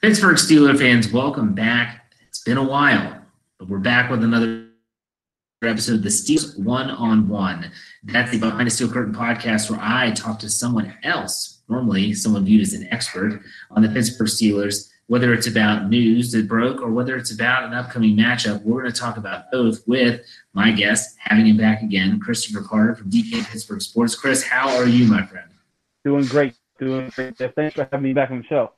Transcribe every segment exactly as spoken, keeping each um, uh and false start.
Pittsburgh Steelers fans, welcome back. It's been a while, but we're back with another episode of the Steelers One-on-One. That's the Behind the Steel Curtain podcast where I talk to someone else, normally someone viewed as an expert, on the Pittsburgh Steelers, whether it's about news that broke or whether it's about an upcoming matchup. We're going to talk about both with my guest, having him back again, Christopher Carter from D K Pittsburgh Sports. Chris, how are you, my friend? Doing great. Doing great. Thanks for having me back on the show.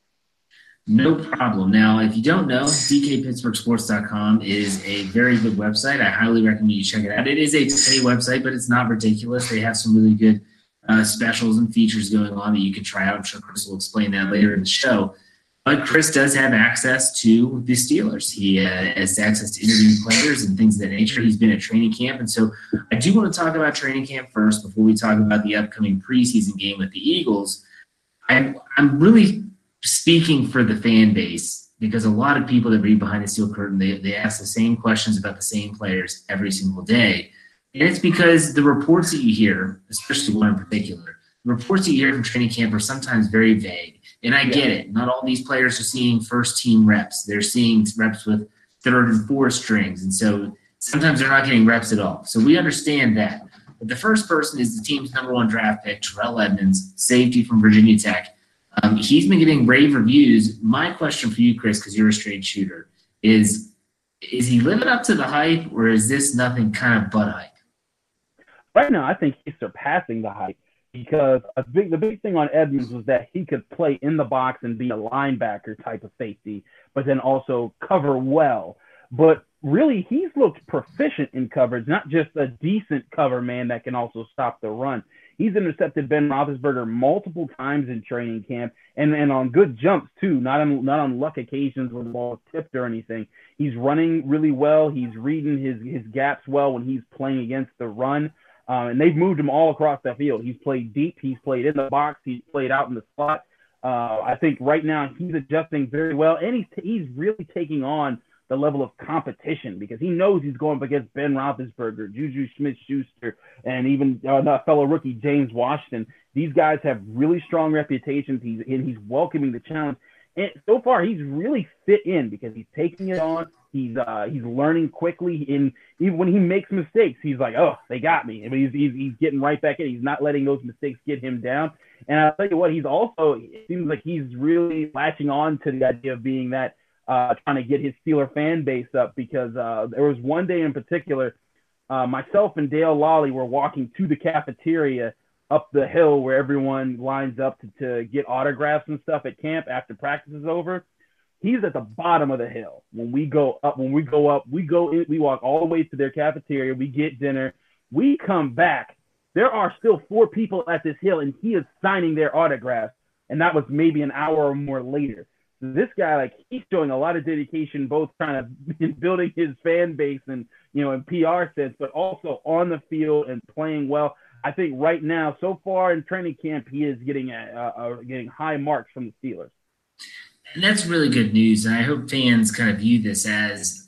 No problem. Now, if you don't know, D K Pittsburgh Sports dot com is a very good website. I highly recommend you check it out. It is a paid website, but it's not ridiculous. They have some really good uh, specials and features going on that you can try out. I'm sure Chris will explain that later in the show. But Chris does have access to the Steelers. He uh, has access to interviewing players and things of that nature. He's been at training camp. And so I do want to talk about training camp first before we talk about the upcoming preseason game with the Eagles. I'm, I'm really speaking for the fan base because a lot of people that read Behind the Steel Curtain, they, they ask the same questions about the same players every single day. And it's because the reports that you hear, especially one in particular, the reports that you hear from training camp are sometimes very vague. And I get it. Not all these players are seeing first-team reps. They're seeing reps with third and fourth strings. And so sometimes they're not getting reps at all. So we understand that. But the first person is the team's number one draft pick, Terrell Edmunds, safety from Virginia Tech. Um, he's been getting rave reviews. My question for you, Chris, because you're a straight shooter, is is he living up to the hype, or is this nothing kind of but hype? Right now, I think he's surpassing the hype. Because a big, the big thing on Edmunds was that he could play in the box and be a linebacker type of safety, but then also cover well. But really, he's looked proficient in coverage, not just a decent cover man that can also stop the run. He's intercepted Ben Roethlisberger multiple times in training camp and, and on good jumps, too, not on, not on luck occasions where the ball is tipped or anything. He's running really well. He's reading his, his gaps well when he's playing against the run. Um, and they've moved him all across the field. He's played deep. He's played in the box. He's played out in the slot. Uh, I think right now he's adjusting very well, and he's he's really taking on the level of competition because he knows he's going up against Ben Roethlisberger, Juju Smith-Schuster, and even uh, the fellow rookie James Washington. These guys have really strong reputations. He's and he's welcoming the challenge. And so far, he's really fit in because he's taking it on. He's uh, he's learning quickly. And even when he makes mistakes, he's like, oh, they got me. I mean, he's, he's, he's getting right back in. He's not letting those mistakes get him down. And I'll tell you what, he's also, it seems like he's really latching on to the idea of being that, uh, trying to get his Steeler fan base up because uh, there was one day in particular, uh, myself and Dale Lawley were walking to the cafeteria up the hill where everyone lines up to, to get autographs and stuff at camp after practice is over. He's at the bottom of the hill. When we go up, when we go up, we go in, we walk all the way to their cafeteria. We get dinner. We come back. There are still four people at this hill, and he is signing their autographs. And that was maybe an hour or more later. So this guy, like, he's showing a lot of dedication, both kind of in building his fan base and, you know, in P R sense, but also on the field and playing well. I think right now, so far in training camp, he is getting a, a, a getting high marks from the Steelers. And that's really good news. And I hope fans kind of view this as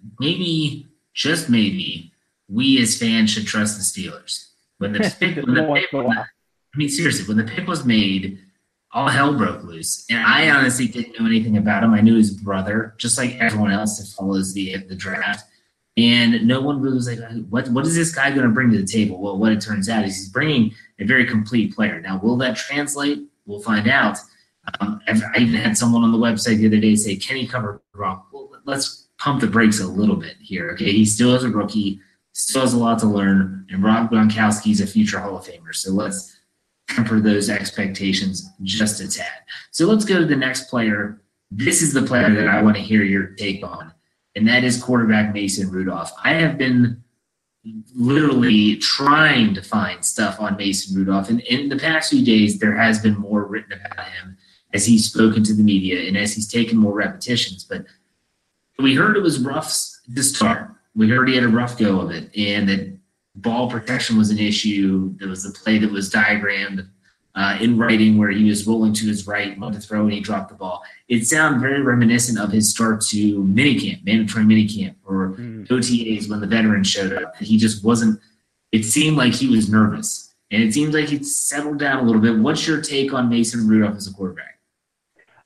maybe, just maybe, we as fans should trust the Steelers. When the pick, when the pick, when the, I mean, seriously, when the pick was made, all hell broke loose. And I honestly didn't know anything about him. I knew his brother, just like everyone else that follows the the draft. And no one really was like, what, what is this guy going to bring to the table? Well, what it turns out is he's bringing a very complete player. Now, will that translate? We'll find out. Um, I even had someone on the website the other day say, can he cover Rock? Well, let's pump the brakes a little bit here, okay? He still is a rookie, still has a lot to learn, and Rob Gronkowski is a future Hall of Famer. So let's temper those expectations just a tad. So let's go to the next player. This is the player that I want to hear your take on, and that is quarterback Mason Rudolph. I have been literally trying to find stuff on Mason Rudolph, and in the past few days, there has been more written about him as he's spoken to the media and as he's taken more repetitions. But we heard it was rough to start. We heard he had a rough go of it, and that ball protection was an issue. There was the play that was diagrammed uh, in writing where he was rolling to his right, went to throw, and he dropped the ball. It sounded very reminiscent of his start to minicamp, mandatory minicamp, or mm. O T As when the veterans showed up. He just wasn't – it seemed like he was nervous, and it seems like he's settled down a little bit. What's your take on Mason Rudolph as a quarterback?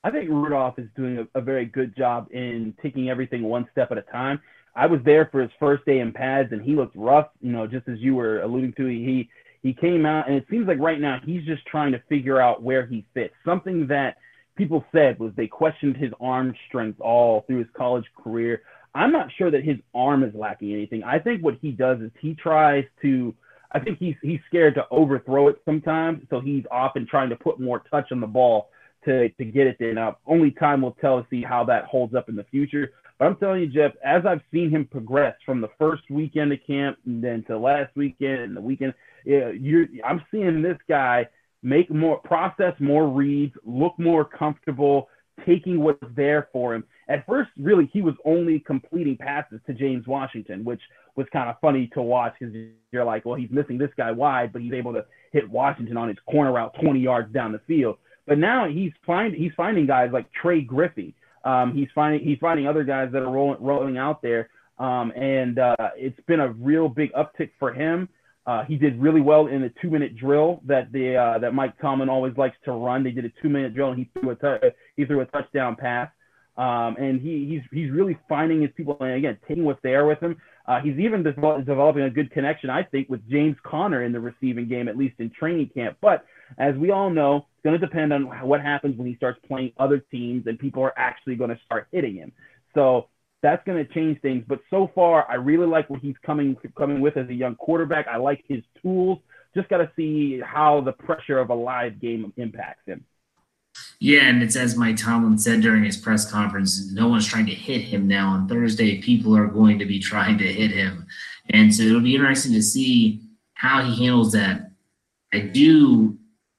I think Rudolph is doing a, a very good job in taking everything one step at a time. I was there for his first day in pads, and he looked rough. You know, just as you were alluding to, he he came out, and it seems like right now he's just trying to figure out where he fits. Something that people said was they questioned his arm strength all through his college career. I'm not sure that his arm is lacking anything. I think what he does is he tries to. I think he's he's scared to overthrow it sometimes, so he's often trying to put more touch on the ball to to get it there. Now, only time will tell to see how that holds up in the future. But I'm telling you, Jeff, as I've seen him progress from the first weekend of camp and then to last weekend and the weekend, yeah, you're, I'm seeing this guy make more, process more reads, look more comfortable, taking what's there for him. At first, really, he was only completing passes to James Washington, which was kind of funny to watch because you're like, well, he's missing this guy wide, but he's able to hit Washington on his corner route twenty yards down the field. But now he's find, he's finding guys like Trey Griffey. Um, he's finding he's finding other guys that are rolling rolling out there, um, and uh, it's been a real big uptick for him. Uh, he did really well in the two-minute drill that the uh, that Mike Tomlin always likes to run. They did a two-minute drill, and he threw a t- he threw a touchdown pass. Um, and he he's he's really finding his people, and again, taking what's there with him. Uh, he's even de- developing a good connection, I think, with James Conner in the receiving game, at least in training camp. But as we all know, it's going to depend on what happens when he starts playing other teams and people are actually going to start hitting him. So that's going to change things. But so far, I really like what he's coming coming with as a young quarterback. I like his tools. Just got to see how the pressure of a live game impacts him. Yeah, and it's as Mike Tomlin said during his press conference, no one's trying to hit him now. On Thursday, people are going to be trying to hit him. And so it'll be interesting to see how he handles that. I do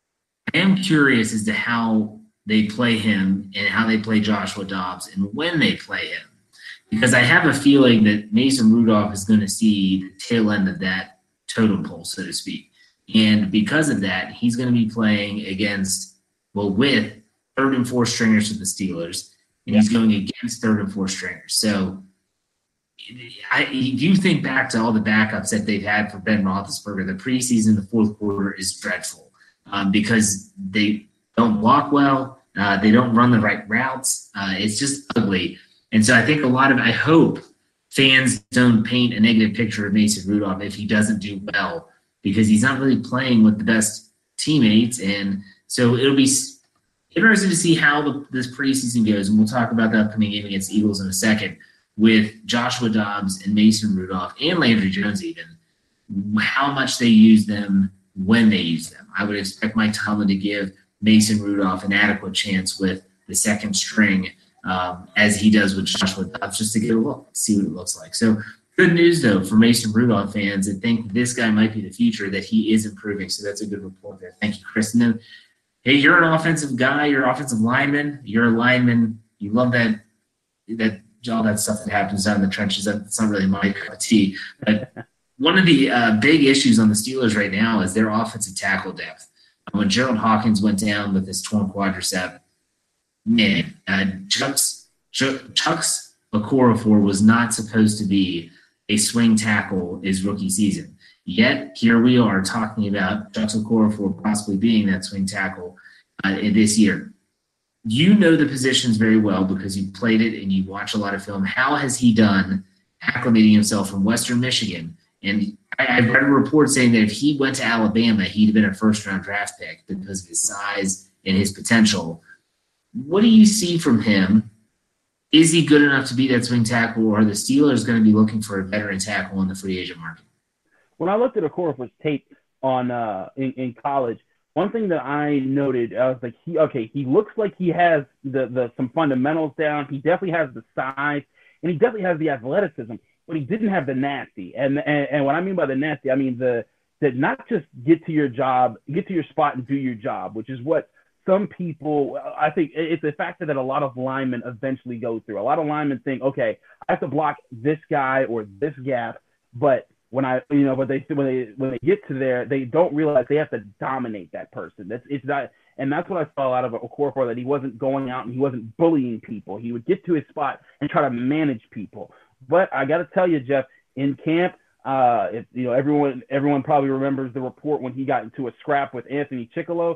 I am curious as to how they play him and how they play Joshua Dobbs and when they play him. Because I have a feeling that Mason Rudolph is going to see the tail end of that totem pole, so to speak. And because of that, he's going to be playing against, well, with third and fourth stringers for the Steelers, and he's going against third and fourth stringers. So I, if you think back to all the backups that they've had for Ben Roethlisberger, the preseason, the fourth quarter is dreadful um, because they don't block well. Uh, they don't run the right routes. Uh, it's just ugly. And so I think a lot of – I hope fans don't paint a negative picture of Mason Rudolph if he doesn't do well because he's not really playing with the best teammates. And so it'll be – interesting to see how the, this preseason goes, and we'll talk about the upcoming game against the Eagles in a second with Joshua Dobbs and Mason Rudolph and Landry Jones even, how much they use them when they use them. I would expect Mike Tomlin to give Mason Rudolph an adequate chance with the second string um, as he does with Joshua Dobbs just to get a look, see what it looks like. So good news, though, for Mason Rudolph fans that think this guy might be the future, that he is improving. So that's a good report there. Thank you, Chris. And then, hey, you're an offensive guy. You're an offensive lineman. You're a lineman. You love that that all that stuff that happens down in the trenches. That's not really my cup of tea. But one of the uh, big issues on the Steelers right now is their offensive tackle depth. When Gerald Hawkins went down with his torn quadricep, man, uh, Chuck's, Chuck's Okorafor was not supposed to be a swing tackle his rookie season. Yet, here we are talking about Chuck Okorafor possibly being that swing tackle uh, this year. You know the positions very well because you played it and you watch a lot of film. How has he done acclimating himself from Western Michigan? And I, I've read a report saying that if he went to Alabama, he'd have been a first-round draft pick because of his size and his potential. What do you see from him? Is he good enough to be that swing tackle, or are the Steelers going to be looking for a veteran tackle in the free agent market? When I looked at Okorafor's tape on uh, in, in college, one thing that I noted, I was like, he okay, he looks like he has the, the some fundamentals down. He definitely has the size, and he definitely has the athleticism, but he didn't have the nasty. And and, and what I mean by the nasty, I mean the that not just get to your job, get to your spot and do your job, which is what some people, I think it's a factor that a lot of linemen eventually go through. A lot of linemen think, okay, I have to block this guy or this gap, but when I, you know, but they when they when they get to there, they don't realize they have to dominate that person. That's it's not, and that's what I saw out of Okorafor, that he wasn't going out and he wasn't bullying people. He would get to his spot and try to manage people. But I got to tell you, Jeff, in camp, uh, if, you know, everyone everyone probably remembers the report when he got into a scrap with Anthony Chickillo.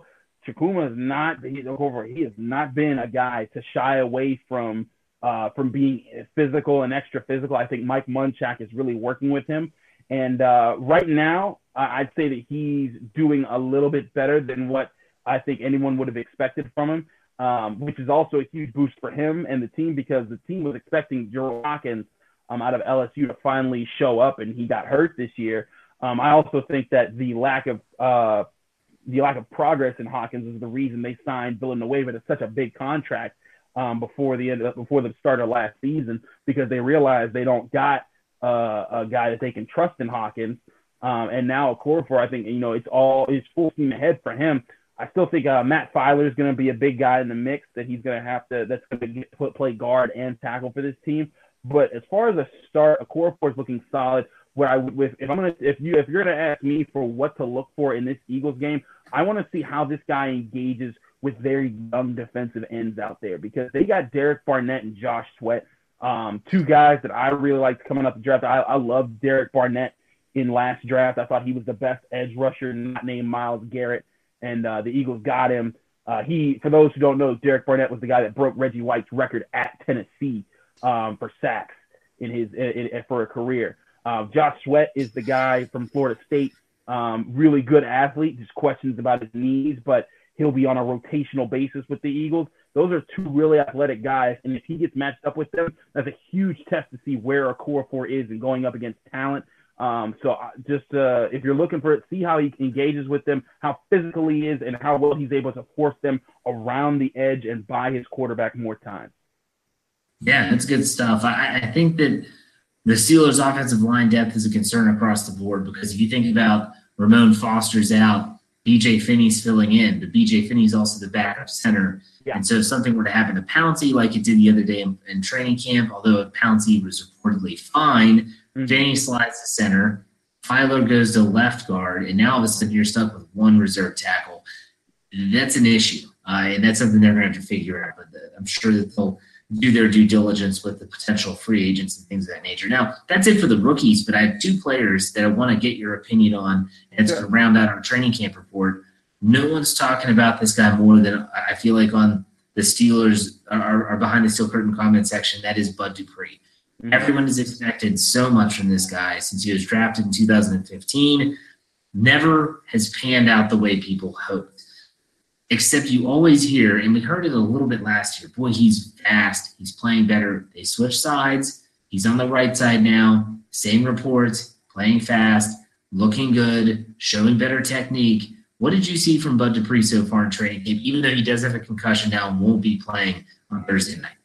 Chukwuma is not he, over. He has not been a guy to shy away from uh, from being physical and extra physical. I think Mike Munchak is really working with him, and uh, right now I'd say that he's doing a little bit better than what I think anyone would have expected from him, um, which is also a huge boost for him and the team because the team was expecting Gerald Hawkins um, out of L S U to finally show up, and he got hurt this year. Um, I also think that the lack of uh, the lack of progress in Hawkins is the reason they signed Villanueva to such a big contract um, before the end of, before the start of last season because they realized they don't got uh, a guy that they can trust in Hawkins. Um, and now Okorafor, I think you know it's all it's full steam ahead for him. I still think uh, Matt Filer is going to be a big guy in the mix that he's going to have to that's going to play guard and tackle for this team. But as far as a start, Okorafor is looking solid. Where I would, if, if I'm gonna, if you, if you're gonna ask me for what to look for in this Eagles game, I want to see how this guy engages with very young defensive ends out there because they got Derek Barnett and Josh Sweat, um, two guys that I really liked coming up the draft. I, I loved Derek Barnett in last draft. I thought he was the best edge rusher, not named Myles Garrett, and uh, the Eagles got him. Uh, he, for those who don't know, Derek Barnett was the guy that broke Reggie White's record at Tennessee um, for sacks in his in, in, for a career. Uh, Josh Sweat is the guy from Florida State, um, really good athlete, just questions about his knees, but he'll be on a rotational basis with the Eagles. Those are two really athletic guys, and if he gets matched up with them, that's a huge test to see where Okorafor is and going up against talent. Um, so just uh, if you're looking for it, see how he engages with them, how physical he is, and how well he's able to force them around the edge and buy his quarterback more time. Yeah, that's good stuff. I, I think that the Steelers' offensive line depth is a concern across the board because if you think about Ramon Foster's out, B J Finney's filling in, but B J Finney's also the backup center. Yeah. And so if something were to happen to Pouncey like it did the other day in, in training camp, although Pouncey was reportedly fine, mm-hmm. Finney slides to center, Filer goes to left guard, and now all of a sudden you're stuck with one reserve tackle. That's an issue, uh, and that's something they're going to have to figure out. But the, I'm sure that they'll do their due diligence with the potential free agents and things of that nature. Now, that's it for the rookies, but I have two players that I want to get your opinion on, and it's sure. going to round out our training camp report. No one's talking about this guy more than I feel like on the Steelers are, are behind the steel curtain comment section. That is Bud Dupree. Mm-hmm. Everyone has expected so much from this guy since he was drafted in two thousand fifteen. Never has panned out the way people hoped. Except you always hear, and we heard it a little bit last year, boy, he's fast. He's playing better. They switched sides. He's on the right side now. Same reports, playing fast, looking good, showing better technique. What did you see from Bud Dupree so far in training camp, even though he does have a concussion now and won't be playing on Thursday night?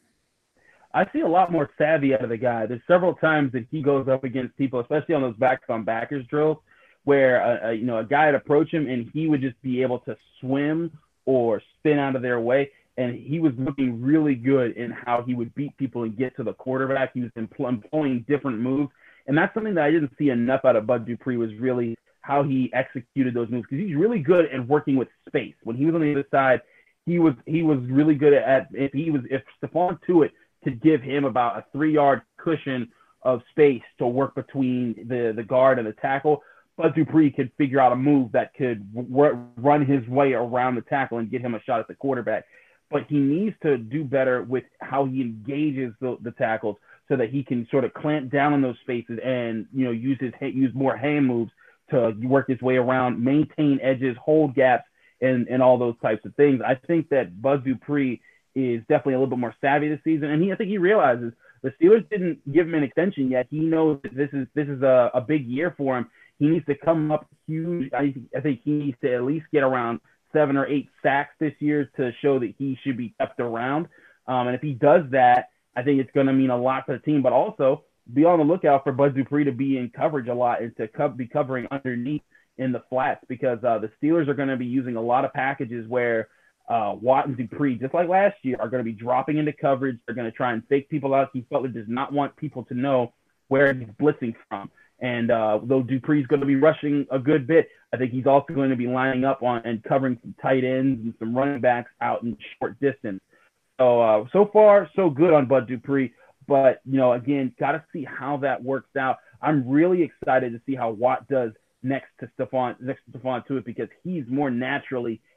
I see a lot more savvy out of the guy. There's several times that he goes up against people, especially on those backs-on-backers drills, where uh, uh, you know a guy would approach him and he would just be able to swim or spin out of their way, and he was looking really good in how he would beat people and get to the quarterback. He was employing different moves, and that's something that I didn't see enough out of Bud Dupree was really how he executed those moves because he's really good at working with space. When he was on the other side, he was he was really good at if he was if Stephon Tuitt could give him about a three-yard cushion of space to work between the, the guard and the tackle, Bud Dupree could figure out a move that could w- run his way around the tackle and get him a shot at the quarterback. But he needs to do better with how he engages the, the tackles so that he can sort of clamp down on those spaces and, you know, use his use more hand moves to work his way around, maintain edges, hold gaps, and, and all those types of things. I think that Bud Dupree is definitely a little bit more savvy this season, and he I think he realizes the Steelers didn't give him an extension yet. He knows that this is this is a, a big year for him. He needs to come up huge. I, I think he needs to at least get around seven or eight sacks this year to show that he should be kept around. Um, and if he does that, I think it's going to mean a lot for the team. But also be on the lookout for Bud Dupree to be in coverage a lot and to co- be covering underneath in the flats because uh, the Steelers are going to be using a lot of packages where uh, Watt and Dupree, just like last year, are going to be dropping into coverage. They're going to try and fake people out. Keith Butler does not want people to know where he's blitzing from. And uh, though Dupree's going to be rushing a good bit, I think he's also going to be lining up on and covering some tight ends and some running backs out in short distance. So, uh, so far, so good on Bud Dupree. But, you know, again, got to see how that works out. I'm really excited to see how Watt does next to Stephon, next to Stephon Tuitt because he's more naturally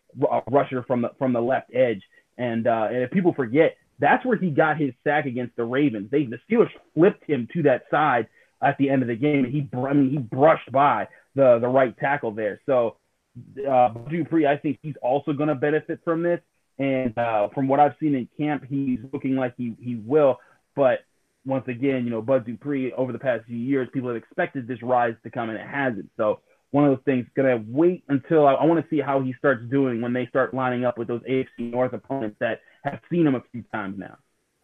uh, rusher from the from the left edge. And uh, and if people forget, that's where he got his sack against the Ravens. They the Steelers flipped him to that side at the end of the game, and he I mean, he brushed by the the right tackle there. So uh, Dupree, I think he's also going to benefit from this. And uh, from what I've seen in camp, he's looking like he he will. But once again, you know, Bud Dupree, over the past few years, people have expected this rise to come, and it hasn't. So one of those things, going to wait until I, I want to see how he starts doing when they start lining up with those A F C North opponents that have seen him a few times now.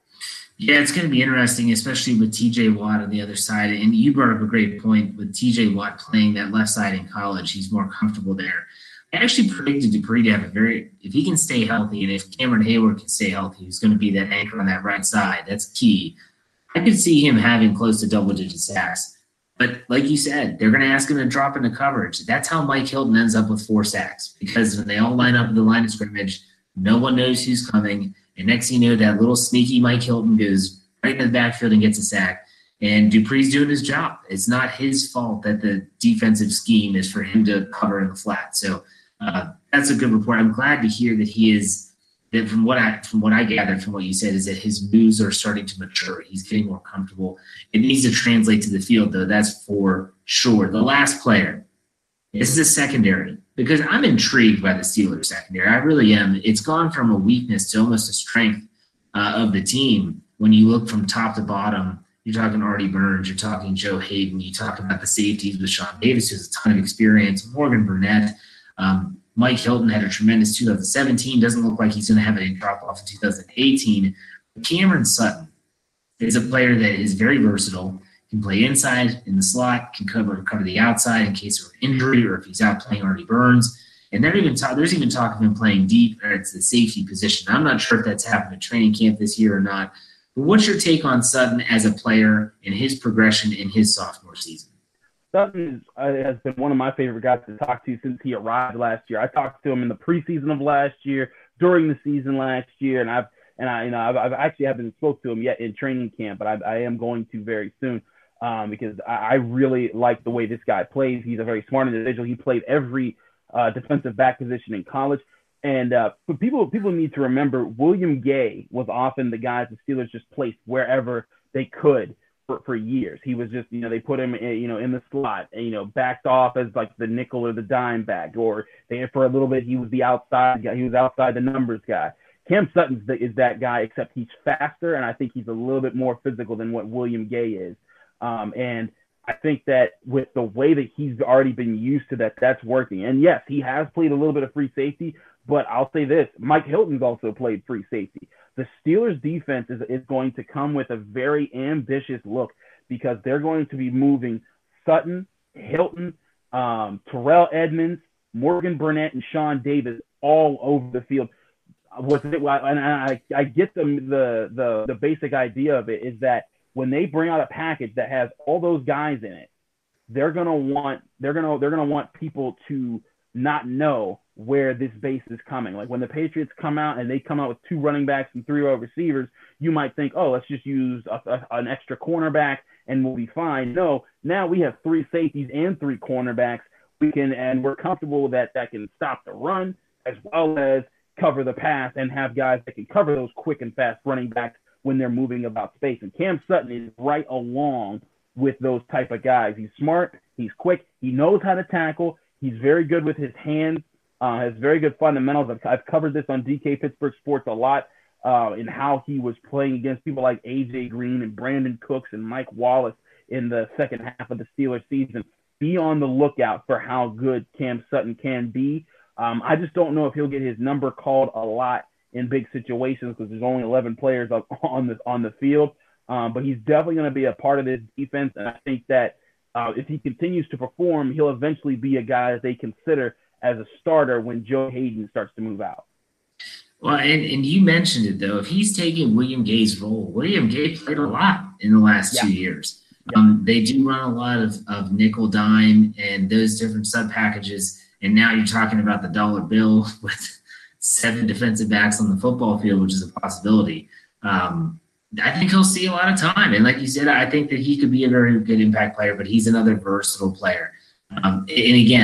Yeah, it's going to be interesting, especially with T J Watt on the other side. And you brought up a great point with T J Watt playing that left side in college. He's more comfortable there. I actually predicted Dupree to have a very – if he can stay healthy and if Cameron Hayward can stay healthy, he's going to be that anchor on that right side. That's key. I could see him having close to double-digit sacks. But like you said, they're going to ask him to drop into coverage. That's how Mike Hilton ends up with four sacks, because when they all line up at the line of scrimmage, no one knows who's coming. And next thing you know, that little sneaky Mike Hilton goes right in the backfield and gets a sack. And Dupree's doing his job. It's not his fault that the defensive scheme is for him to cover in the flat. So uh, that's a good report. I'm glad to hear that he is – that from what I from what I gathered from what you said is that his moves are starting to mature. He's getting more comfortable. It needs to translate to the field, though. That's for sure. The last player, this is a secondary, because I'm intrigued by the Steelers secondary. I really am. It's gone from a weakness to almost a strength uh, of the team. When you look from top to bottom, you're talking Artie Burns, you're talking Joe Hayden, you talk about the safeties with Sean Davis, who has a ton of experience, Morgan Burnett. Um, Mike Hilton had a tremendous two thousand seventeen. Doesn't look like he's going to have any drop-off in two thousand eighteen. But Cameron Sutton is a player that is very versatile, can play inside in the slot, can cover cover the outside in case of injury or if he's out playing Artie Burns. And they're even talk, there's even talk of him playing deep, or it's the safety position. I'm not sure if that's happened at training camp this year or not. But what's your take on Sutton as a player and his progression in his sophomore season? Sutton is, uh, has been one of my favorite guys to talk to since he arrived last year. I talked to him in the preseason of last year, during the season last year, and I've and I you know I've, I've actually haven't spoke to him yet in training camp, but I, I am going to very soon um, because I, I really like the way this guy plays. He's a very smart individual. He played every uh, defensive back position in college, and uh, for people people need to remember, William Gay was often the guy the Steelers just placed wherever they could. For, for years. He was just, you know, they put him, in, you know, in the slot, and, you know, backed off as like the nickel or the dime back, or they, for a little bit, he was the outside guy. He was outside the numbers guy. Cam Sutton is that guy, except he's faster, and I think he's a little bit more physical than what William Gay is. Um, and I think that with the way that he's already been used to that, that's working. And yes, he has played a little bit of free safety, but I'll say this, Mike Hilton's also played free safety. The Steelers defense is, is going to come with a very ambitious look, because they're going to be moving Sutton, Hilton, um, Terrell Edmonds, Morgan Burnett, and Sean Davis all over the field. What's it, and I, I get the, the, the, the basic idea of it is that when they bring out a package that has all those guys in it, they're going to want, they're going to, they're going to want people to not know where this base is coming. Like when the Patriots come out and they come out with two running backs and three wide receivers, you might think, oh, let's just use a, a, an extra cornerback and we'll be fine. No, now we have three safeties and three cornerbacks. We can, and we're comfortable that that can stop the run as well as cover the pass and have guys that can cover those quick and fast running backs when they're moving about space. And Cam Sutton is right along with those type of guys. He's smart. He's quick. He knows how to tackle. He's very good with his hands. Uh, has very good fundamentals. I've, I've covered this on D K Pittsburgh Sports a lot uh, in how he was playing against people like A J Green and Brandon Cooks and Mike Wallace in the second half of the Steelers season. Be on the lookout for how good Cam Sutton can be. Um, I just don't know if he'll get his number called a lot in big situations because there's only eleven players on the, on the field. Um, but he's definitely going to be a part of this defense, and I think that uh, if he continues to perform, he'll eventually be a guy that they consider as a starter when Joe Hayden starts to move out. Well, and, and you mentioned it, though. If he's taking William Gay's role, William Gay played a lot in the last yeah. two years. Yeah. Um, they do run a lot of, of nickel dime and those different sub packages. And now you're talking about the dollar bill with seven defensive backs on the football field, which is a possibility. Um, I think he'll see a lot of time. And like you said, I think that he could be a very good impact player, but he's another versatile player. Um, and again,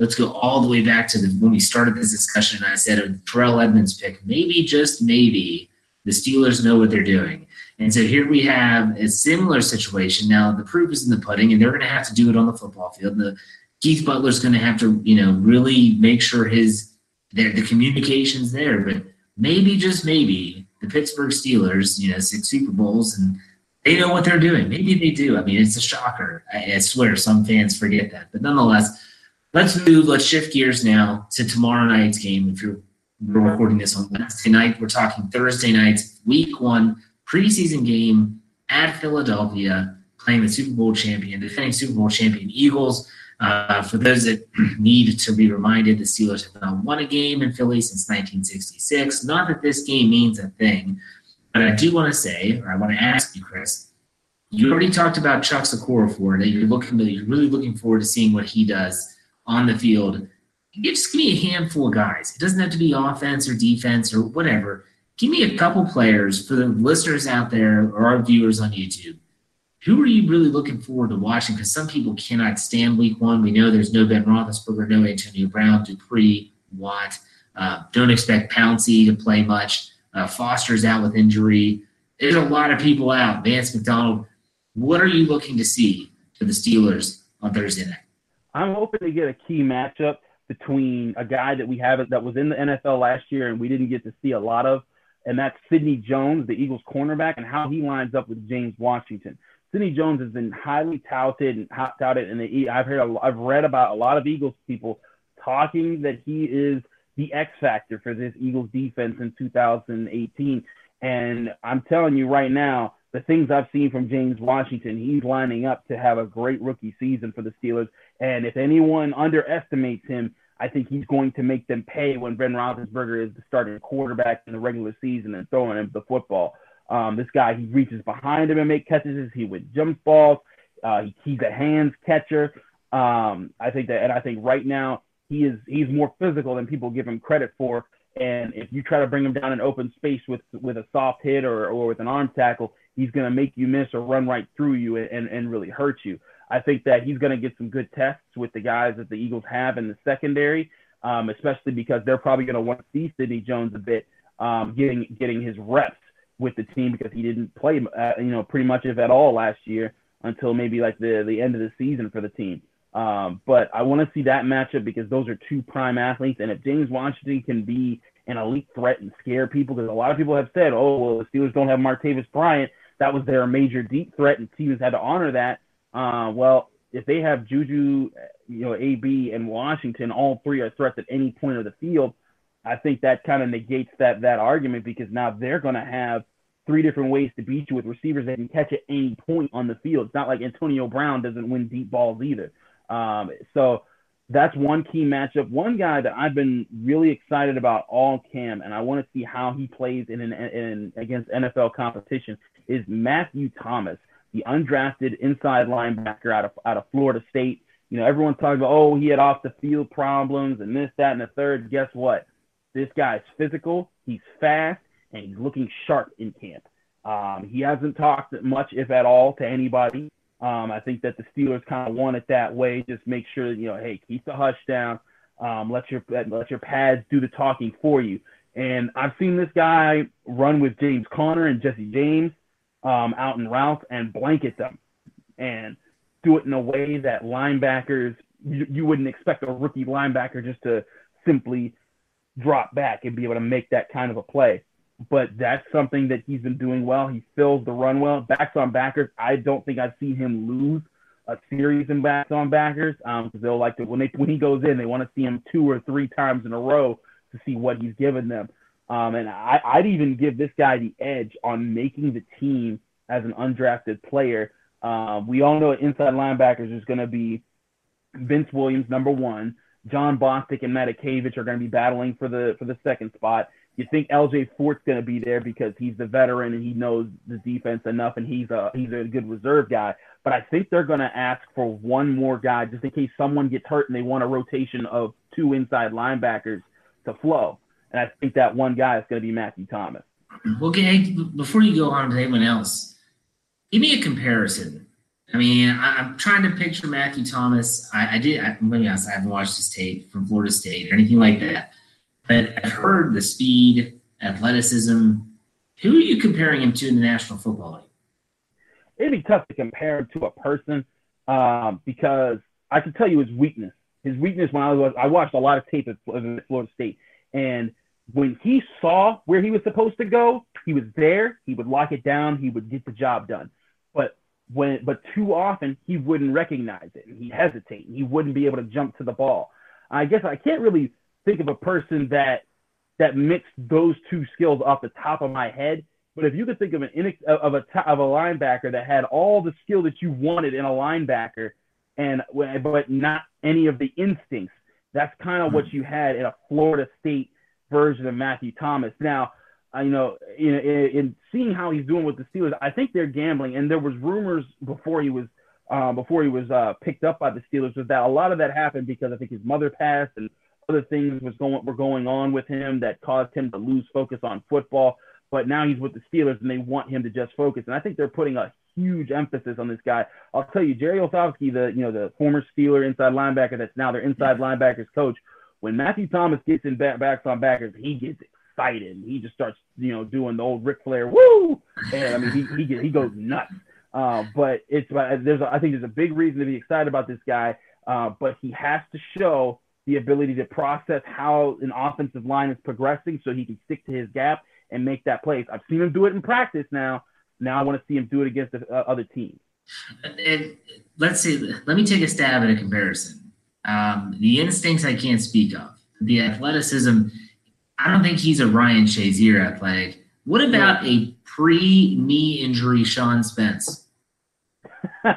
let's go all the way back to the when we started this discussion. And I said a Terrell Edmunds pick, maybe just maybe the Steelers know what they're doing. And so here we have a similar situation. Now the proof is in the pudding, and they're going to have to do it on the football field. The Keith Butler's going to have to, you know, really make sure his the, the communication's there. But maybe just maybe the Pittsburgh Steelers, you know, six Super Bowls, and they know what they're doing. Maybe they do. I mean, it's a shocker. I, I swear some fans forget that. But nonetheless, let's move. Let's shift gears now to tomorrow night's game. If you're we're recording this on Wednesday night, we're talking Thursday night's week one preseason game at Philadelphia, playing the Super Bowl champion, defending Super Bowl champion Eagles. Uh, for those that need to be reminded, the Steelers have not won a game in Philly since nineteen sixty-six. Not that this game means a thing, but I do want to say, or I want to ask you, Chris, you already talked about Chuck Okorafor, that you're looking, you're really looking forward to seeing what he does on the field. Just give me a handful of guys. It doesn't have to be offense or defense or whatever. Give me a couple players for the listeners out there or our viewers on YouTube. Who are you really looking forward to watching? Because some people cannot stand week one. We know there's no Ben Roethlisberger, no Antonio Brown, Dupree, Watt. Uh, don't expect Pouncey to play much. Uh, Foster's out with injury. There's a lot of people out. Vance McDonald. What are you looking to see for the Steelers on Thursday night? I'm hoping to get a key matchup between a guy that we haven't that was in the N F L last year and we didn't get to see a lot of, and that's Sidney Jones, the Eagles cornerback, and how he lines up with James Washington. Sidney Jones has been highly touted and hot touted, and the, I've heard, a, I've read about a lot of Eagles people talking that he is the X factor for this Eagles defense in two thousand eighteen. And I'm telling you right now, the things I've seen from James Washington, he's lining up to have a great rookie season for the Steelers. And if anyone underestimates him, I think he's going to make them pay when Ben Roethlisberger is the starting quarterback in the regular season and throwing him the football. Um, this guy, he reaches behind him and make catches. He would jump balls. Uh, he, he's a hands catcher. Um, I think that, and I think right now he is he's more physical than people give him credit for. And if you try to bring him down in open space with with a soft hit or or with an arm tackle, he's going to make you miss or run right through you and, and really hurt you. I think that he's going to get some good tests with the guys that the Eagles have in the secondary, um, especially because they're probably going to want to see Sidney Jones a bit, um, getting getting his reps with the team because he didn't play, uh, you know, pretty much if at all last year until maybe like the, the end of the season for the team. Um, but I want to see that matchup because those are two prime athletes. And if James Washington can be an elite threat and scare people, because a lot of people have said, oh, well, the Steelers don't have Martavis Bryant. That was their major deep threat, and teams had to honor that. Uh, well, if they have Juju, you know, A B, and Washington, all three are threats at any point of the field, I think that kind of negates that that argument because now they're going to have three different ways to beat you with receivers that can catch at any point on the field. It's not like Antonio Brown doesn't win deep balls either. Um, so that's one key matchup. One guy that I've been really excited about all camp, and I want to see how he plays in an in, against N F L competition, is Matthew Thomas, the undrafted inside linebacker out of out of Florida State. You know, everyone's talking about, oh, he had off the field problems and this, that, and the third. Guess what? This guy's physical, he's fast, and he's looking sharp in camp. Um, he hasn't talked much, if at all, to anybody. Um, I think that the Steelers kind of want it that way. Just make sure, you know, hey, keep the hush down. Um, let your let your pads do the talking for you. And I've seen this guy run with James Conner and Jesse James um, out in routes and blanket them and do it in a way that linebackers, you, you wouldn't expect a rookie linebacker just to simply drop back and be able to make that kind of a play. But that's something that he's been doing well. He fills the run well. Backs on backers, I don't think I've seen him lose a series in backs on backers because um, they'll like to, when they when he goes in, they want to see him two or three times in a row to see what he's given them. Um, and I, I'd even give this guy the edge on making the team as an undrafted player. Uh, we all know inside linebackers is going to be Vince Williams, number one. John Bostic and Matakevich are going to be battling for the for the second spot. You think L J Fort's going to be there because he's the veteran and he knows the defense enough and he's a he's a good reserve guy. But I think they're going to ask for one more guy just in case someone gets hurt and they want a rotation of two inside linebackers to flow. And I think that one guy is going to be Matthew Thomas. Okay, before you go on to anyone else, give me a comparison. I mean, I, I'm trying to picture Matthew Thomas. I, I did. I, let me honest, I haven't watched his tape from Florida State or anything like that. But I've heard the speed, athleticism. Who are you comparing him to in the National Football League? It'd be tough to compare him to a person um, because I can tell you his weakness. His weakness when I was I watched a lot of tape at Florida State, and when he saw where he was supposed to go, he was there. He would lock it down. He would get the job done. But when but too often he wouldn't recognize it, and he'd hesitate. And he wouldn't be able to jump to the ball. I guess I can't really think of a person that that mixed those two skills off the top of my head. But if you could think of an of a of a linebacker that had all the skill that you wanted in a linebacker, and but not any of the instincts, that's kind of what you had in a Florida State version of Matthew Thomas. Now, I you know in, in seeing how he's doing with the Steelers, I think they're gambling. And there was rumors before he was uh, before he was uh, picked up by the Steelers was that a lot of that happened because I think his mother passed and other things was going were going on with him that caused him to lose focus on football. But now he's with the Steelers, and they want him to just focus. And I think they're putting a huge emphasis on this guy. I'll tell you, Jerry Olszewski, the you know the former Steeler inside linebacker that's now their inside linebackers coach, when Matthew Thomas gets in back, backs on backers, he gets excited. He just starts you know doing the old Ric Flair woo, and I mean he he gets, he goes nuts. Uh, but it's there's a, I think there's a big reason to be excited about this guy. Uh, but he has to show the ability to process how an offensive line is progressing, so he can stick to his gap and make that play. I've seen him do it in practice now. Now I want to see him do it against the, uh, other teams. And let's see. Let me take a stab at a comparison. Um, the instincts I can't speak of. The athleticism, I don't think he's a Ryan Shazier athletic. What about a pre-knee injury Sean Spence? um,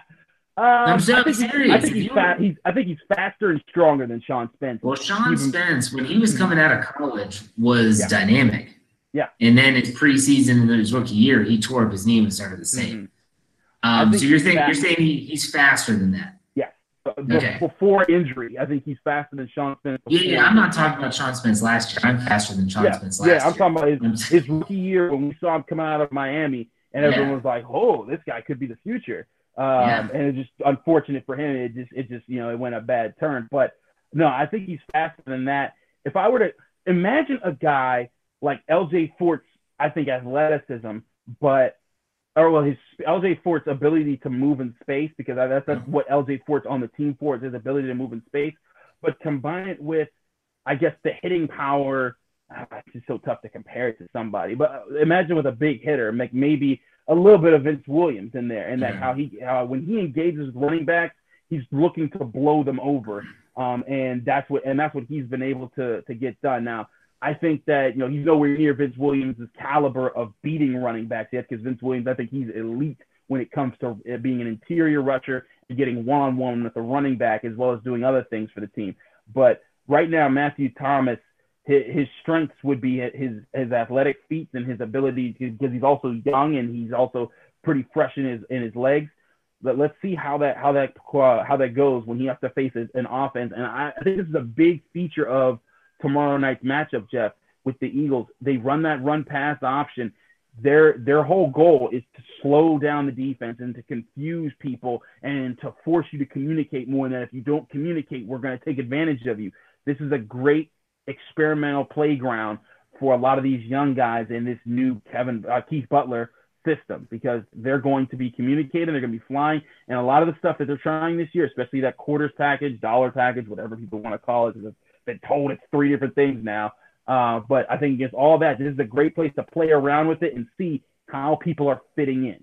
I'm so I think serious. I think, he's fa- he's, I think he's faster and stronger than Sean Spence. Well, Sean Even, Spence, when he was coming out of college, was yeah. dynamic. Yeah. And then his preseason and his rookie year, he tore up his knee and started the same. Mm-hmm. Um, so you're saying you're saying he, he's faster than that? Yeah. Okay. Before injury, I think he's faster than Sean Spence. Yeah, yeah, I'm not talking about Sean Spence last year. I'm faster than Sean yeah. Spence last year. Yeah, I'm talking about his, his rookie year when we saw him coming out of Miami, and everyone yeah. was like, "Oh, this guy could be the future." Um, yeah. And it's just unfortunate for him. It just, it just, you know, it went a bad turn. But no, I think he's faster than that. If I were to imagine a guy like L J Fort's, I think athleticism, but or well, his L J Fort's ability to move in space, because that's, that's what L J Fort's on the team for, is his ability to move in space. But combine it with, I guess, the hitting power. Oh, it's just so tough to compare it to somebody. But imagine with a big hitter, like maybe a little bit of Vince Williams in there, and that how he how when he engages running backs, he's looking to blow them over, um, and that's what and that's what he's been able to to get done. Now, I think that, you know, he's nowhere near Vince Williams' caliber of beating running backs yet, because Vince Williams, I think he's elite when it comes to being an interior rusher and getting one-on-one with the running back, as well as doing other things for the team. But right now, Matthew Thomas, his, his strengths would be his his athletic feats and his ability to, because he's also young and he's also pretty fresh in his in his legs. But let's see how that how that uh, how that goes when he has to face an offense. And I, I think this is a big feature of tomorrow night's matchup, Jeff, with the Eagles. They run that run pass option. Their their whole goal is to slow down the defense and to confuse people and to force you to communicate more. And that if you don't communicate, we're going to take advantage of you. This is a great experimental playground for a lot of these young guys in this new Kevin uh, Keith Butler system, because they're going to be communicating, they're going to be flying, and a lot of the stuff that they're trying this year, especially that quarters package, dollar package, whatever people want to call it, because been told it's three different things now. Uh, but I think against all that, this is a great place to play around with it and see how people are fitting in.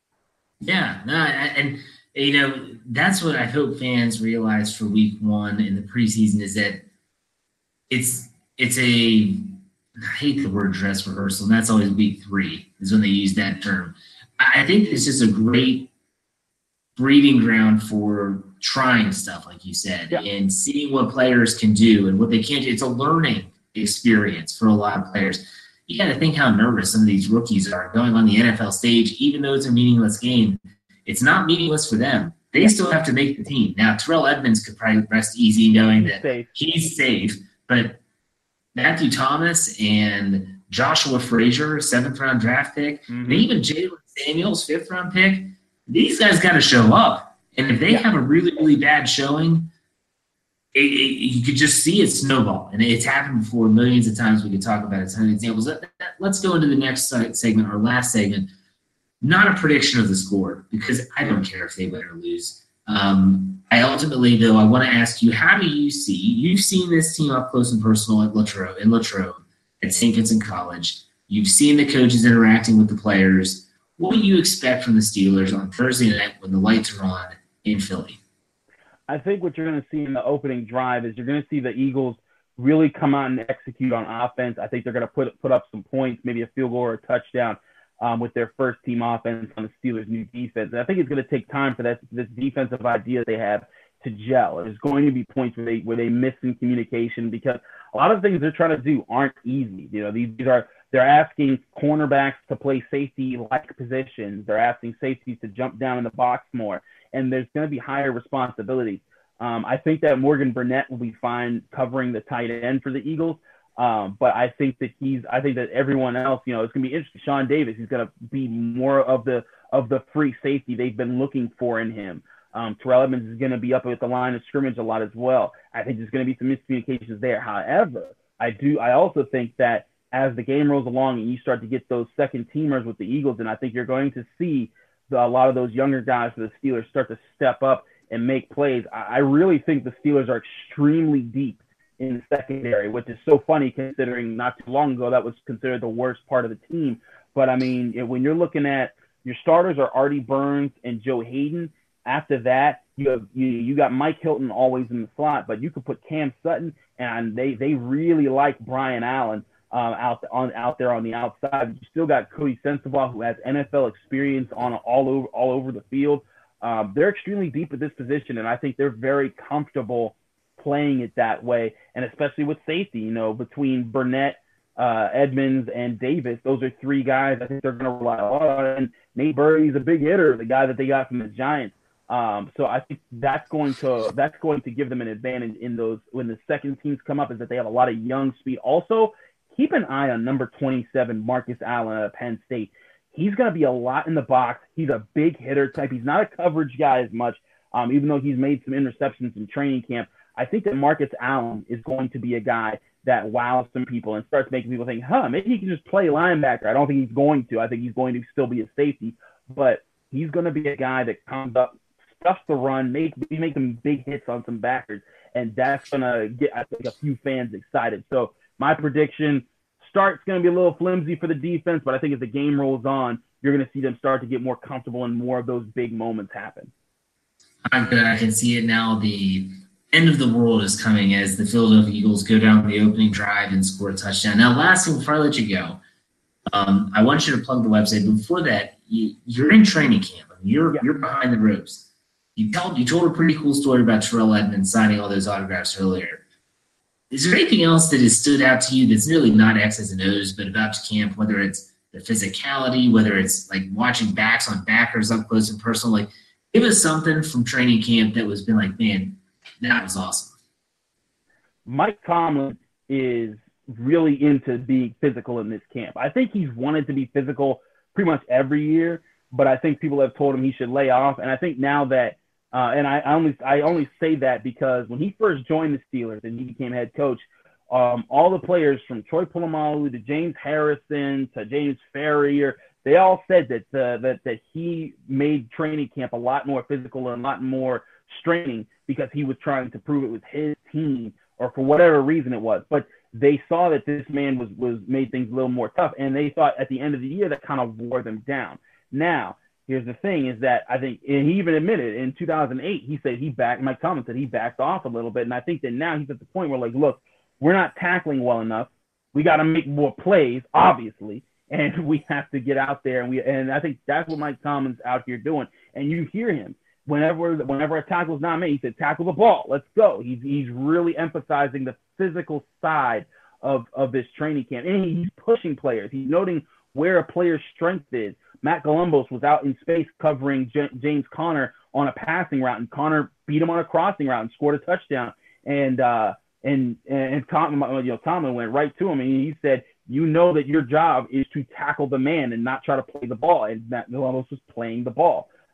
Yeah, no, and you know that's what I hope fans realize for Week One in the preseason is that it's it's a I hate the word dress rehearsal, and that's always Week Three is when they use that term. I think it's just a great breeding ground for trying stuff, like you said, yeah. and seeing what players can do and what they can't do. It's a learning experience for a lot of players. You got to think how nervous some of these rookies are going on the N F L stage, even though it's a meaningless game. It's not meaningless for them. They still have to make the team. Now, Terrell Edmonds could probably rest easy knowing that safe. he's safe, but Matthew Thomas and Joshua Frazier, seventh round draft pick, mm-hmm. and even Jalen Samuels, fifth round pick, these guys got to show up. And if they Yeah. have a really, really bad showing, it, it, you could just see it snowball. And it's happened before millions of times. We could talk about a ton of examples. Let, let's go into the next segment, our last segment. Not a prediction of the score, because I don't care if they win or lose. Um, I ultimately, though, I want to ask you, how do you see, you've seen this team up close and personal at Latrobe, in Latrobe, at Saint Vincent College. You've seen the coaches interacting with the players. What do you expect from the Steelers on Thursday night when the lights are on in Philly? I think what you're going to see in the opening drive is you're going to see the Eagles really come out and execute on offense. I think they're going to put put up some points, maybe a field goal or a touchdown. Um, with their first team offense on the Steelers' new defense. And I think it's going to take time for that, this defensive idea they have to gel. There's going to be points where they where they miss in communication, because a lot of things they're trying to do aren't easy. You know, these, these are they're asking cornerbacks to play safety-like positions. They're asking safeties to jump down in the box more, and there's going to be higher responsibilities. Um, I think that Morgan Burnett will be fine covering the tight end for the Eagles. Um, but I think that he's, I think that everyone else, you know, it's going to be interesting. Sean Davis, he's going to be more of the, of the free safety they've been looking for in him. Um, Terrell Edmonds is going to be up at the line of scrimmage a lot as well. I think there's going to be some miscommunications there. However, I do, I also think that as the game rolls along and you start to get those second teamers with the Eagles, and I think you're going to see the, a lot of those younger guys for the Steelers start to step up and make plays. I, I really think the Steelers are extremely deep in the secondary, which is so funny considering not too long ago that was considered the worst part of the team. But I mean, when you're looking at your starters are Artie Burns and Joe Hayden. After that, you have you you got Mike Hilton always in the slot, but you could put Cam Sutton, and they they really like Brian Allen um, out on out there on the outside. You still got Cody Sensabaugh, who has N F L experience on all over all over the field. Um, they're extremely deep at this position, and I think they're very comfortable playing it that way, and especially with safety, you know, between Burnett, uh, Edmonds, and Davis, those are three guys I think they're going to rely a lot on. And Nate Burley's a big hitter, the guy that they got from the Giants. Um, so I think that's going to that's going to give them an advantage in those when the second teams come up, is that they have a lot of young speed. Also, keep an eye on number twenty-seven, Marcus Allen at Penn State. He's going to be a lot in the box. He's a big hitter type. He's not a coverage guy as much, um, even though he's made some interceptions in training camp. I think that Marcus Allen is going to be a guy that wows some people and starts making people think, huh, maybe he can just play linebacker. I don't think he's going to. I think he's going to still be a safety, but he's going to be a guy that comes up, stuffs the run, make make some big hits on some backers, and that's going to get, I think, a few fans excited. So my prediction, start's going to be a little flimsy for the defense, but I think as the game rolls on, you're going to see them start to get more comfortable and more of those big moments happen. I can see it now. The end of the world is coming as the Philadelphia Eagles go down the opening drive and score a touchdown. Now, last thing before I let you go, um, I want you to plug the website. But before that, you, you're in training camp. I mean, you're yeah. you're behind the ropes. You told you told a pretty cool story about Terrell Edmonds signing all those autographs earlier. Is there anything else that has stood out to you that's really not X's and O's, but about camp, whether it's the physicality, whether it's like watching backs on backers up close and personal? Like, give us something from training camp that was been like, man, that was awesome. Mike Tomlin is really into being physical in this camp. I think he's wanted to be physical pretty much every year, but I think people have told him he should lay off. And I think now that, uh, and I, I only I only say that because when he first joined the Steelers and he became head coach, um, all the players from Troy Polamalu to James Harrison to James Ferrier, they all said that uh, that that he made training camp a lot more physical and a lot more straining because he was trying to prove it was his team or for whatever reason it was. But they saw that this man was was made things a little more tough, and they thought at the end of the year that kind of wore them down. Now, here's the thing is that I think, and he even admitted in two thousand eight, he said he backed, Mike Tomlin said he backed off a little bit. And I think that now he's at the point where, like, look, we're not tackling well enough. We got to make more plays, obviously, and we have to get out there. And we, and I think that's what Mike Tomlin's out here doing. And you hear him whenever, whenever a tackle's not made, he said, tackle the ball, let's go. He's, he's really emphasizing the physical side of, of this training camp. And he's pushing players. He's noting where a player's strength is. Matt Columbus was out in space covering J- James Conner on a passing route, and Conner beat him on a crossing route and scored a touchdown. And uh, and and Tom, you know, Tomlin went right to him, and he said, "You know that your job is to tackle the man and not try to play the ball." And Matt Columbus was playing the ball.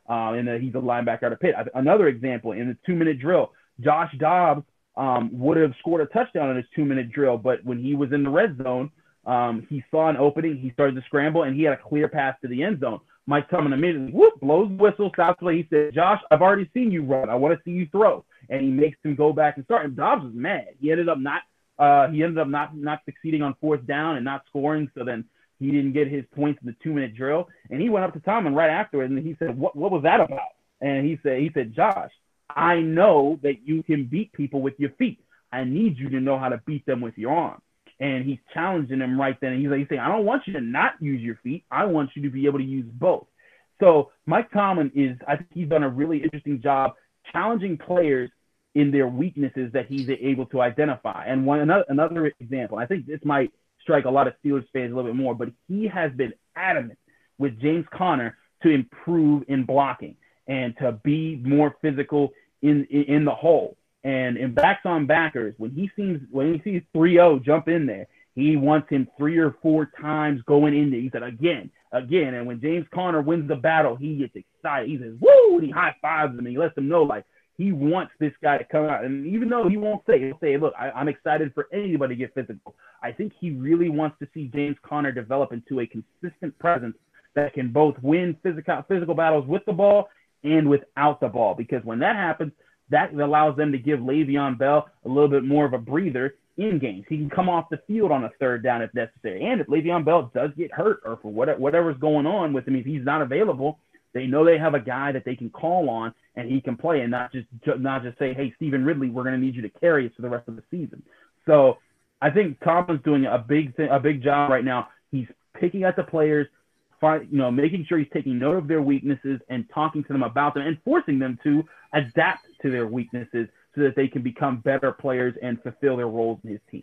uh, and uh, he's a linebacker out of Pitt. Another example, in the two-minute drill, Josh Dobbs um, would have scored a touchdown in his two-minute drill, but when he was in the red zone, um, he saw an opening, he started to scramble, and he had a clear pass to the end zone. Mike Tomlin immediately whoop, blows the whistle, stops play. He said, Josh, I've already seen you run. I want to see you throw. And he makes him go back and start. And Dobbs was mad. He ended up not uh, he ended up not not succeeding on fourth down and not scoring. So then he didn't get his points in the two-minute drill. And he went up to Tomlin right afterwards, and he said, what, what was that about? And he said, he said, Josh, I know that you can beat people with your feet. I need you to know how to beat them with your arm. And he's challenging him right then. And he's like, he's saying, I don't want you to not use your feet. I want you to be able to use both. So Mike Tomlin is, I think he's done a really interesting job challenging players in their weaknesses that he's able to identify. And one another, another example, I think this might strike a lot of Steelers fans a little bit more, but he has been adamant with James Conner to improve in blocking and to be more physical in in, in the hole. And in backs on backers, when he sees when he sees three oh jump in there, he wants him three or four times going in there. He said again, again. And when James Conner wins the battle, he gets excited. He says, woo, and he high fives him and he lets him know like he wants this guy to come out. And even though he won't say, he'll say, look, I, I'm excited for anybody to get physical. I think he really wants to see James Conner develop into a consistent presence that can both win physical physical battles with the ball and without the ball. Because when that happens, that allows them to give Le'Veon Bell a little bit more of a breather in games. He can come off the field on a third down if necessary. And if Le'Veon Bell does get hurt or for whatever, whatever's going on with him, if he's not available, they know they have a guy that they can call on and he can play and not just not just say, hey, Stephen Ridley, we're going to need you to carry us for the rest of the season. So I think Tomlin's doing a big thing, a big job right now. He's picking at the players, you know, making sure he's taking note of their weaknesses and talking to them about them and forcing them to adapt to their weaknesses so that they can become better players and fulfill their roles in his team.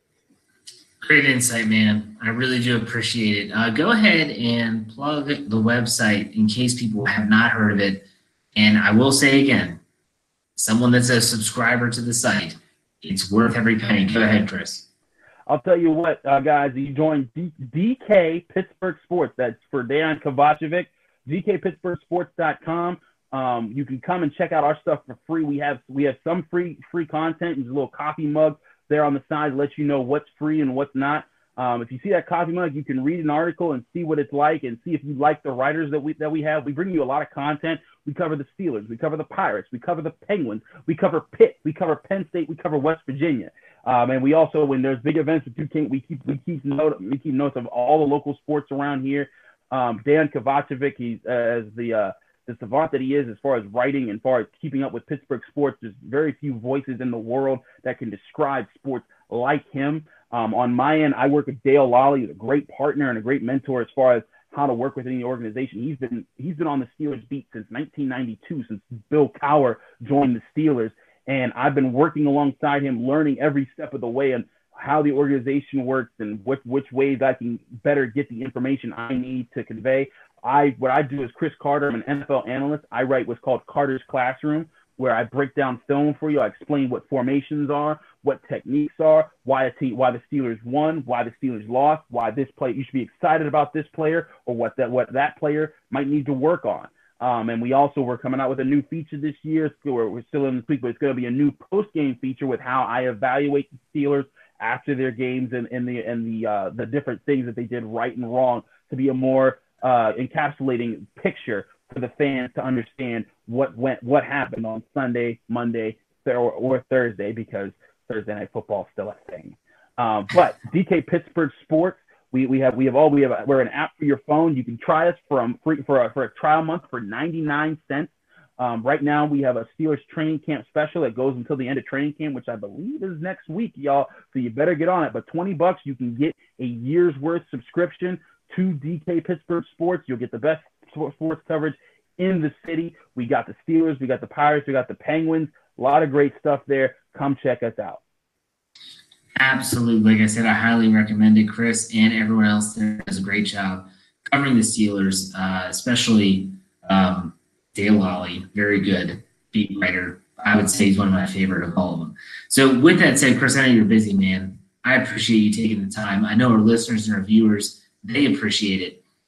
Great insight, man. I really do appreciate it. Uh, go ahead and plug the website in case people have not heard of it. And I will say again, someone that's a subscriber to the site, it's worth every penny. Go ahead, Chris. I'll tell you what, uh, guys, you join D- DK Pittsburgh Sports. That's for Dejan Kovacevic, D K Pittsburgh Sports dot com. Um, you can come and check out our stuff for free. We have we have some free free content. There's a little coffee mug there on the side to let you know what's free and what's not. Um, if you see that coffee mug, you can read an article and see what it's like and see if you like the writers that we that we have. We bring you a lot of content. We cover the Steelers. We cover the Pirates. We cover the Penguins. We cover Pitt. We cover Penn State. We cover West Virginia. Um, and we also, when there's big events, we keep we keep we keep note we keep notes of all the local sports around here. Um, Dan Kovacevic, he's uh, as the uh, the savant that he is as far as writing and as far as keeping up with Pittsburgh sports. There's very few voices in the world that can describe sports like him. Um, on my end, I work with Dale Lally, who's a great partner and a great mentor as far as how to work within the organization. He's been he's been on the Steelers beat since nineteen ninety-two, since Bill Cowher joined the Steelers. And I've been working alongside him, learning every step of the way on how the organization works and which, which ways I can better get the information I need to convey. I What I do is Chris Carter. I'm an N F L analyst. I write what's called Carter's Classroom, where I break down film for you. I explain what formations are, what techniques are, why a team, why the Steelers won, why the Steelers lost, why this play you should be excited about this player, or what that what that player might need to work on. Um, and we also we're coming out with a new feature this year. We're, we're still in this week, but it's going to be a new post-game feature with how I evaluate the Steelers after their games and, and the and the uh, the different things that they did right and wrong to be a more uh, encapsulating picture for the fans to understand what went what happened on Sunday, Monday, or, or Thursday, because Thursday Night Football is still a thing. Um, but D K Pittsburgh Sports. We we have we have all we have a, we're an app for your phone. You can try us from free for a, for a trial month for ninety-nine cents. Um, right now we have a Steelers training camp special that goes until the end of training camp, which I believe is next week, y'all. So you better get on it. But twenty bucks, you can get a year's worth subscription to D K Pittsburgh Sports. You'll get the best sports coverage in the city. We got the Steelers, we got the Pirates, we got the Penguins. A lot of great stuff there. Come check us out. Absolutely. Like I said, I highly recommend it. Chris and everyone else there does a great job covering the Steelers, uh, especially um, Dale Lally. Very good beat writer. I would say he's one of my favorite of all of them. So with that said, Chris, I know you're busy, man. I appreciate you taking the time. I know our listeners and our viewers, they appreciate it.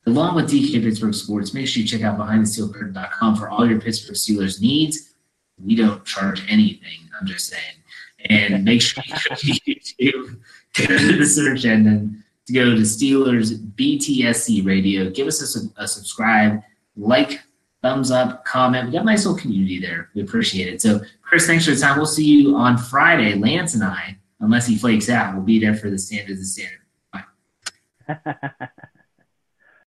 along with D K Pittsburgh Sports, make sure you check out behind the steel curtain dot com for all your Pittsburgh Steelers needs. We don't charge anything, I'm just saying. And make sure you do go to the search engine to go to Steelers B T S C Radio. Give us a, a subscribe, like, thumbs up, comment. We got a nice little community there. We appreciate it. So, Chris, thanks for the time. We'll see you on Friday. Lance and I, unless he flakes out, will be there for the Standard the Standard. Bye.